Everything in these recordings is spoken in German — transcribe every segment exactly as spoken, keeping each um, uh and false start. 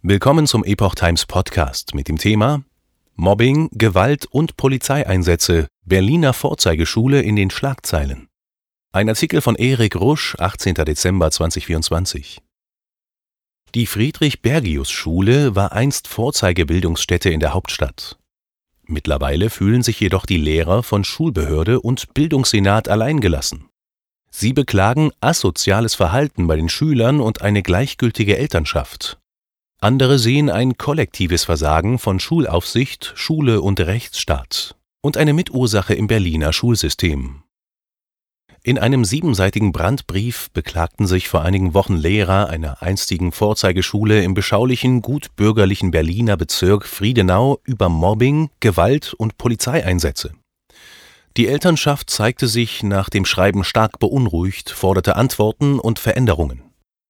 Willkommen zum Epoch Times Podcast mit dem Thema Mobbing, Gewalt und Polizeieinsätze, Berliner Vorzeigeschule in den Schlagzeilen. Ein Artikel von Erik Rusch, achtzehnter Dezember zweitausendvierundzwanzig. Die Friedrich-Bergius-Schule war einst Vorzeigebildungsstätte in der Hauptstadt. Mittlerweile fühlen sich jedoch die Lehrer von Schulbehörde und Bildungssenat alleingelassen. Sie beklagen asoziales Verhalten bei den Schülern und eine gleichgültige Elternschaft. Andere sehen ein kollektives Versagen von Schulaufsicht, Schule und Rechtsstaat und eine Mitursache im Berliner Schulsystem. In einem siebenseitigen Brandbrief beklagten sich vor einigen Wochen Lehrer einer einstigen Vorzeigeschule im beschaulichen, gutbürgerlichen Berliner Bezirk Friedenau über Mobbing, Gewalt und Polizeieinsätze. Die Elternschaft zeigte sich nach dem Schreiben stark beunruhigt, forderte Antworten und Veränderungen.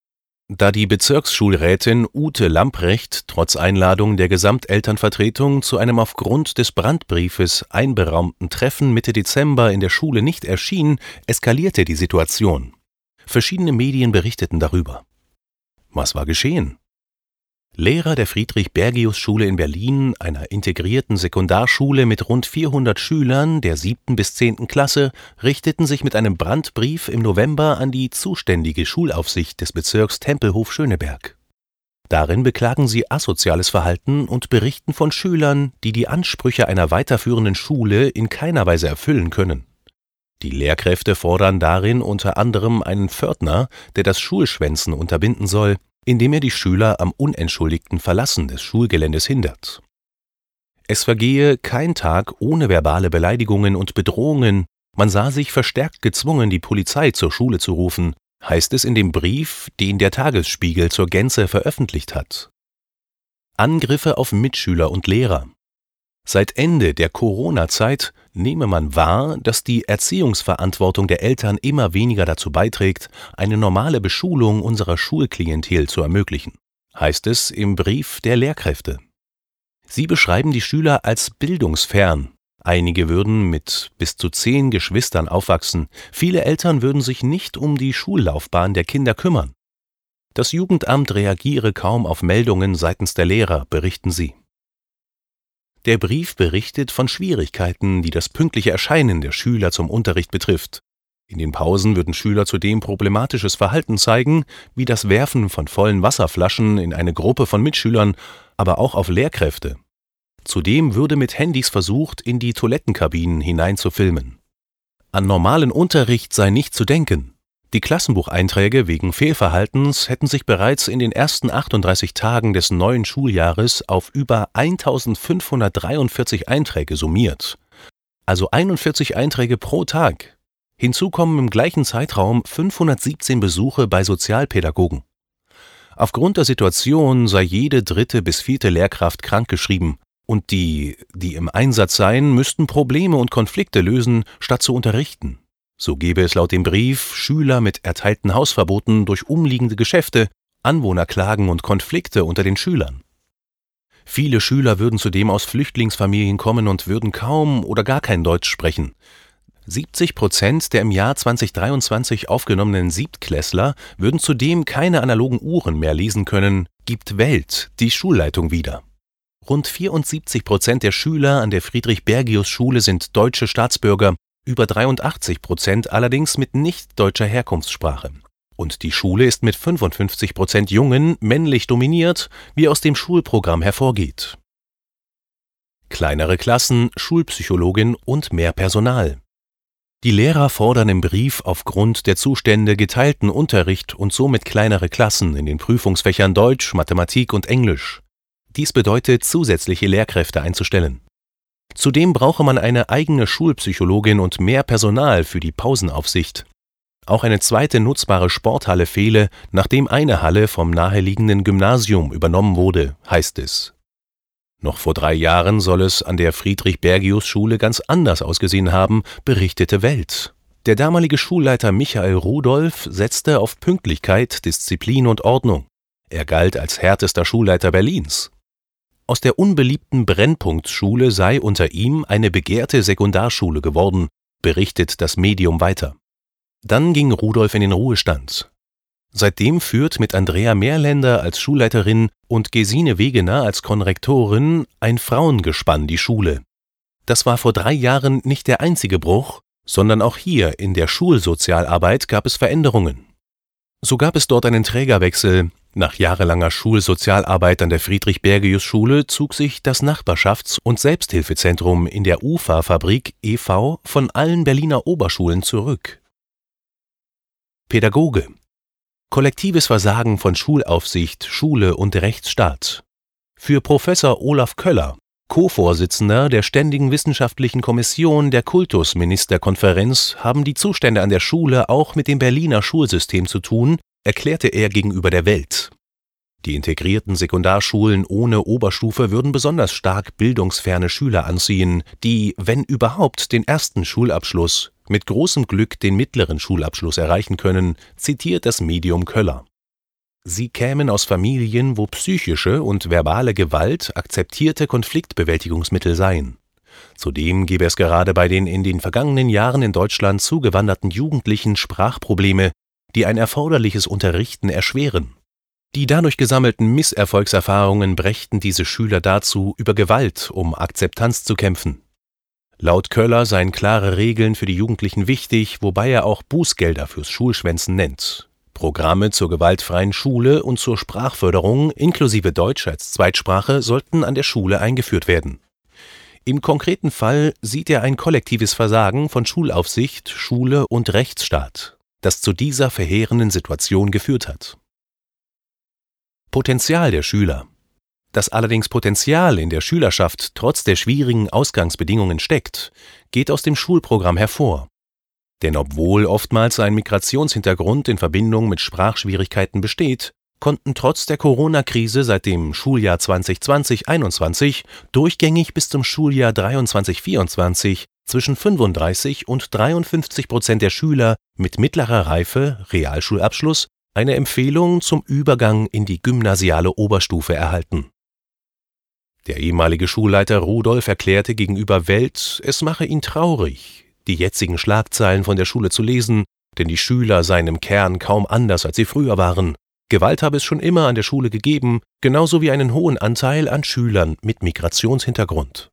Da die Bezirksschulrätin Ute Lamprecht trotz Einladung der Gesamtelternvertretung zu einem aufgrund des Brandbriefes einberaumten Treffen Mitte Dezember in der Schule nicht erschien, eskalierte die Situation. Verschiedene Medien berichteten darüber. Was war geschehen? Lehrer der Friedrich-Bergius-Schule in Berlin, einer integrierten Sekundarschule mit rund vierhundert Schülern der siebten bis zehnten Klasse, richteten sich mit einem Brandbrief im November an die zuständige Schulaufsicht des Bezirks Tempelhof-Schöneberg. Darin beklagen sie asoziales Verhalten und berichten von Schülern, die die Ansprüche einer weiterführenden Schule in keiner Weise erfüllen können. Die Lehrkräfte fordern darin unter anderem einen Pförtner, der das Schulschwänzen unterbinden soll, indem er die Schüler am unentschuldigten Verlassen des Schulgeländes hindert. Es vergehe kein Tag ohne verbale Beleidigungen und Bedrohungen, man sah sich verstärkt gezwungen, die Polizei zur Schule zu rufen, heißt es in dem Brief, den der Tagesspiegel zur Gänze veröffentlicht hat. Angriffe auf Mitschüler und Lehrer. Seit Ende der Corona-Zeit nehme man wahr, dass die Erziehungsverantwortung der Eltern immer weniger dazu beiträgt, eine normale Beschulung unserer Schulklientel zu ermöglichen, heißt es im Brief der Lehrkräfte. Sie beschreiben die Schüler als bildungsfern. Einige würden mit bis zu zehn Geschwistern aufwachsen. Viele Eltern würden sich nicht um die Schullaufbahn der Kinder kümmern. Das Jugendamt reagiere kaum auf Meldungen seitens der Lehrer, berichten sie. Der Brief berichtet von Schwierigkeiten, die das pünktliche Erscheinen der Schüler zum Unterricht betrifft. In den Pausen würden Schüler zudem problematisches Verhalten zeigen, wie das Werfen von vollen Wasserflaschen in eine Gruppe von Mitschülern, aber auch auf Lehrkräfte. Zudem würde mit Handys versucht, in die Toilettenkabinen hinein zu filmen. An normalen Unterricht sei nicht zu denken. Die Klassenbucheinträge wegen Fehlverhaltens hätten sich bereits in den ersten achtunddreißig Tagen des neuen Schuljahres auf über eintausendfünfhundertdreiundvierzig Einträge summiert. Also einundvierzig Einträge pro Tag. Hinzu kommen im gleichen Zeitraum fünfhundertsiebzehn Besuche bei Sozialpädagogen. Aufgrund der Situation sei jede dritte bis vierte Lehrkraft krankgeschrieben und die, die im Einsatz seien, müssten Probleme und Konflikte lösen, statt zu unterrichten. So gebe es laut dem Brief Schüler mit erteilten Hausverboten durch umliegende Geschäfte, Anwohnerklagen und Konflikte unter den Schülern. Viele Schüler würden zudem aus Flüchtlingsfamilien kommen und würden kaum oder gar kein Deutsch sprechen. siebzig Prozent der im Jahr zweitausenddreiundzwanzig aufgenommenen Siebtklässler würden zudem keine analogen Uhren mehr lesen können, gibt Welt, die Schulleitung wieder. Rund vierundsiebzig Prozent der Schüler an der Friedrich-Bergius-Schule sind deutsche Staatsbürger, über dreiundachtzig Prozent allerdings mit nicht deutscher Herkunftssprache. Und die Schule ist mit fünfundfünfzig Prozent Jungen männlich dominiert, wie aus dem Schulprogramm hervorgeht. Kleinere Klassen, Schulpsychologin und mehr Personal. Die Lehrer fordern im Brief aufgrund der Zustände geteilten Unterricht und somit kleinere Klassen in den Prüfungsfächern Deutsch, Mathematik und Englisch. Dies bedeutet, zusätzliche Lehrkräfte einzustellen. Zudem brauche man eine eigene Schulpsychologin und mehr Personal für die Pausenaufsicht. Auch eine zweite nutzbare Sporthalle fehle, nachdem eine Halle vom naheliegenden Gymnasium übernommen wurde, heißt es. Noch vor drei Jahren soll es an der Friedrich-Bergius-Schule ganz anders ausgesehen haben, berichtete Welt. Der damalige Schulleiter Michael Rudolph setzte auf Pünktlichkeit, Disziplin und Ordnung. Er galt als härtester Schulleiter Berlins. Aus der unbeliebten Brennpunktschule sei unter ihm eine begehrte Sekundarschule geworden, berichtet das Medium weiter. Dann ging Rudolph in den Ruhestand. Seitdem führt mit Andrea Mehrländer als Schulleiterin und Gesine Wegener als Konrektorin ein Frauengespann die Schule. Das war vor drei Jahren nicht der einzige Bruch, sondern auch hier in der Schulsozialarbeit gab es Veränderungen. So gab es dort einen Trägerwechsel. Nach jahrelanger Schulsozialarbeit an der Friedrich-Bergius-Schule zog sich das Nachbarschafts- und Selbsthilfezentrum in der U F A-Fabrik e V von allen Berliner Oberschulen zurück. Pädagoge: Kollektives Versagen von Schulaufsicht, Schule und Rechtsstaat. Für Professor Olaf Köller, Co-Vorsitzender der Ständigen Wissenschaftlichen Kommission der Kultusministerkonferenz, haben die Zustände an der Schule auch mit dem Berliner Schulsystem zu tun, erklärte er gegenüber der Welt. Die integrierten Sekundarschulen ohne Oberstufe würden besonders stark bildungsferne Schüler anziehen, die, wenn überhaupt, den ersten Schulabschluss, mit großem Glück den mittleren Schulabschluss erreichen können, zitiert das Medium Köller. Sie kämen aus Familien, wo psychische und verbale Gewalt akzeptierte Konfliktbewältigungsmittel seien. Zudem gebe es gerade bei den in den vergangenen Jahren in Deutschland zugewanderten Jugendlichen Sprachprobleme, die ein erforderliches Unterrichten erschweren. Die dadurch gesammelten Misserfolgserfahrungen brächten diese Schüler dazu, über Gewalt um Akzeptanz zu kämpfen. Laut Köller seien klare Regeln für die Jugendlichen wichtig, wobei er auch Bußgelder fürs Schulschwänzen nennt. Programme zur gewaltfreien Schule und zur Sprachförderung inklusive Deutsch als Zweitsprache sollten an der Schule eingeführt werden. Im konkreten Fall sieht er ein kollektives Versagen von Schulaufsicht, Schule und Rechtsstaat, das zu dieser verheerenden Situation geführt hat. Potenzial der Schüler. Dass allerdings Potenzial in der Schülerschaft trotz der schwierigen Ausgangsbedingungen steckt, geht aus dem Schulprogramm hervor. Denn obwohl oftmals ein Migrationshintergrund in Verbindung mit Sprachschwierigkeiten besteht, konnten trotz der Corona-Krise seit dem Schuljahr zwanzig zwanzig einundzwanzig durchgängig bis zum Schuljahr dreiundzwanzig vierundzwanzig zwischen fünfunddreißig und dreiundfünfzig Prozent der Schüler mit mittlerer Reife, Realschulabschluss, eine Empfehlung zum Übergang in die gymnasiale Oberstufe erhalten. Der ehemalige Schulleiter Rudolf erklärte gegenüber Welt, es mache ihn traurig, die jetzigen Schlagzeilen von der Schule zu lesen, denn die Schüler seien im Kern kaum anders, als sie früher waren. Gewalt habe es schon immer an der Schule gegeben, genauso wie einen hohen Anteil an Schülern mit Migrationshintergrund.